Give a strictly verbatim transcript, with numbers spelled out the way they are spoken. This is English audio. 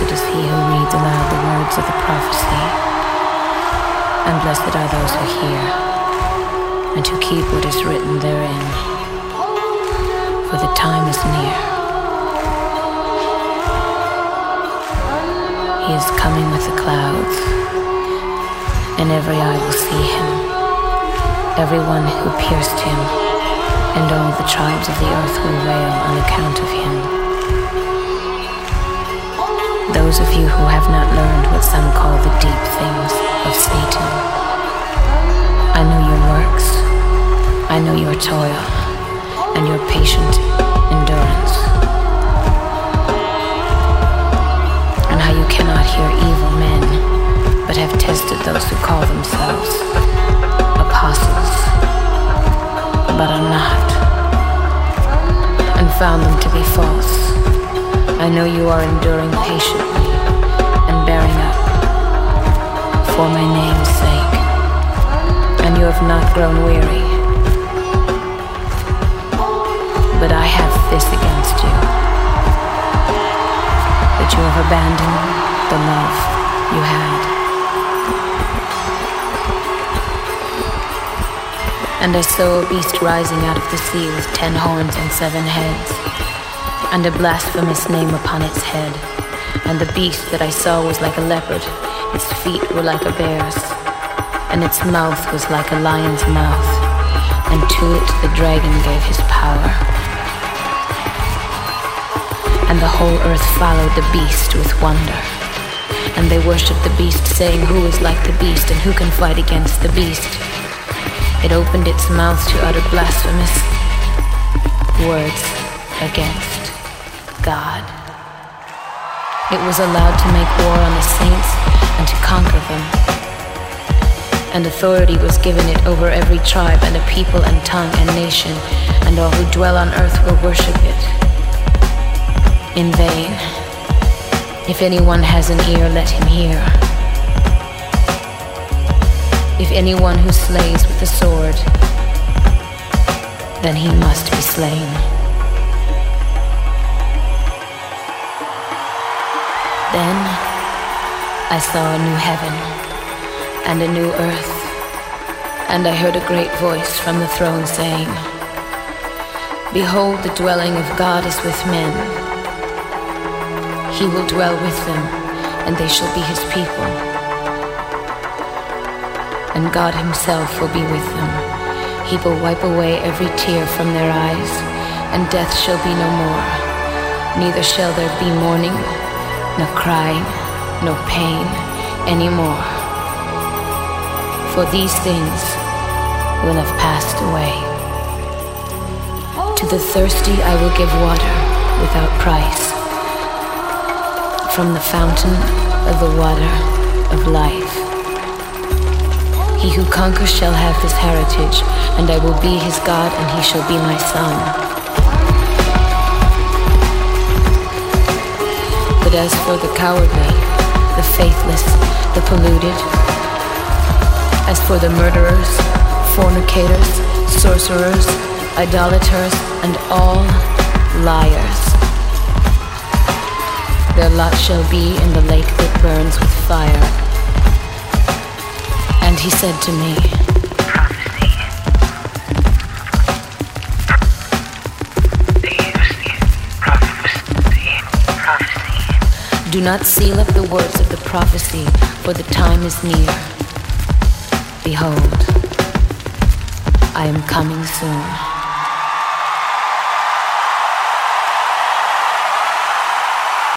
Blessed is he who reads aloud the words of the prophecy, and blessed are those who hear, and who keep what is written therein, for the time is near. He is coming with the clouds, and every eye will see him, everyone who pierced him, and all the tribes of the earth will wail on account of him. Those of you who have not learned what some call the deep things of Satan, I know your works, I know your toil, and your patient endurance, and how you cannot hear evil men, but have tested those who call themselves apostles, but are not, and found them to be false. I know you are enduring patiently and bearing up for my name's sake, and you have not grown weary. But I have this against you, that you have abandoned the love you had. And I saw a beast rising out of the sea with ten horns and seven heads, and a blasphemous name upon its head. And the beast that I saw was like a leopard, its feet were like a bear's, and its mouth was like a lion's mouth, and to it the dragon gave his power. And the whole earth followed the beast with wonder, and they worshipped the beast, saying, who is like the beast, and who can fight against the beast? It opened its mouth to utter blasphemous words against God. It was allowed to make war on the saints and to conquer them. And authority was given it over every tribe and a people and tongue and nation, and all who dwell on earth will worship it. In vain. If anyone has an ear, let him hear. If anyone who slays with the sword, then he must be slain. Then I saw a new heaven and a new earth, and I heard a great voice from the throne saying, behold, the dwelling of God is with men. He will dwell with them, and they shall be his people. And God himself will be with them. He will wipe away every tear from their eyes, and death shall be no more. Neither shall there be mourning, no crying, no pain anymore. For these things will have passed away. To the thirsty I will give water without price, from the fountain of the water of life. He who conquers shall have this heritage, and I will be his God, and he shall be my son. But as for the cowardly, the faithless, the polluted, as for the murderers, fornicators, sorcerers, idolaters, and all liars, their lot shall be in the lake that burns with fire. And he said to me, do not seal up the words of the prophecy, for the time is near. Behold, I am coming soon.